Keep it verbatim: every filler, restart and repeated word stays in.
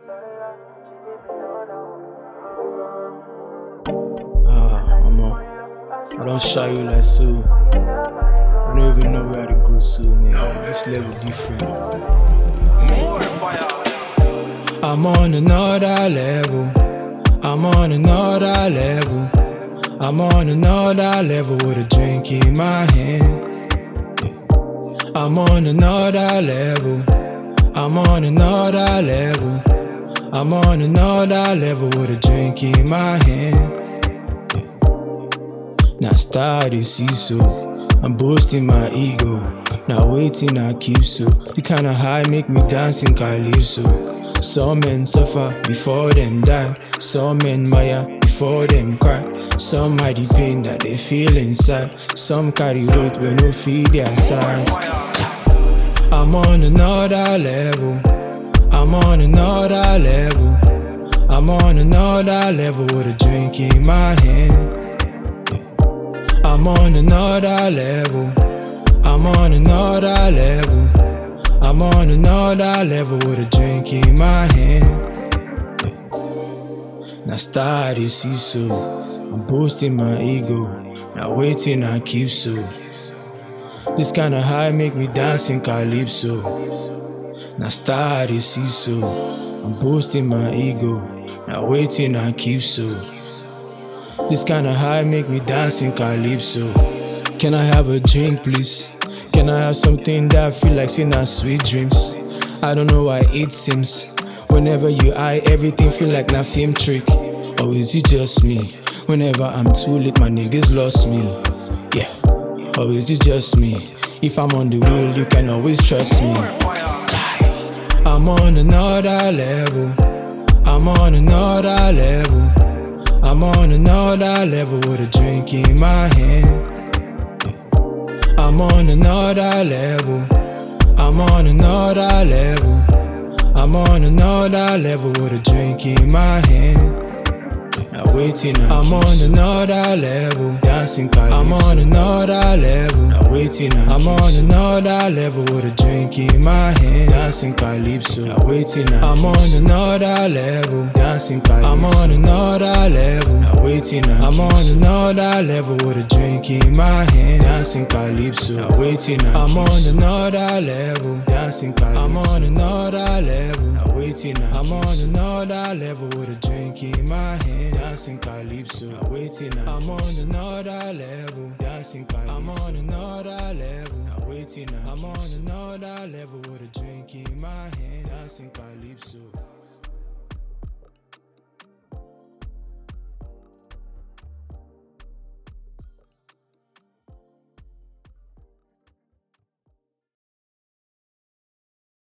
Ah, Omo, I don't shy you like so. I don't even know where to go soon. Yeah. This level different. I'm on another level. I'm on another level. I'm on another level with a drink in my hand. I'm on another level. I'm on another level. I'm on another level with a drink in my hand. Now start you see so. I'm boasting my ego. Now waiting I keep so. The kind of high make me dance in calypso. Some men suffer before them die. Some men mire before them cry. Some hide the pain that they feel inside. Some carry weight when no feed their size. I'm on another level. I'm on another level. I'm on another level with a drink in my hand. I'm on another level. I'm on another level. I'm on another level with a drink in my hand. Now start you see so. I'm boasting my ego. Now waiting I keep so. This kind of high make me dance in calypso. Now start you see so. I'm boasting my ego. Now waiting I keep so. This kind of high make me dance in calypso. Can I have a drink please? Can I have something that I feel like saying our sweet dreams? I don't know why it seems whenever you eye everything feel like na film trick. Or is it just me? Whenever I'm too late my niggas lost me. Yeah. Or is it just me? If I'm on the wheel you can always trust me. I'm on another level. I'm on another level. I'm on another level with a drink in my hand. I'm on another level. I'm on another level. I'm on another level with a drink in my hand. Now waiting, I'm on another level, dancing calypso. I'm on another level. Now waiting, I'm on another level with a drink in my hand, dancing calypso. Now waiting, I'm on another level, dancing calypso. I'm on another level. Now waiting, I'm on another level with a drink in my hand, dancing calypso. Now waiting, I'm on another level, dancing calypso. I'm on another level. Now waiting, I'm on another level with a drink in my hand, dancing calypso. Now waiting, I'm on another level, dancing calypso. I'm on another level. Now waiting, I'm on another level with a drink in my hand, dancing calypso.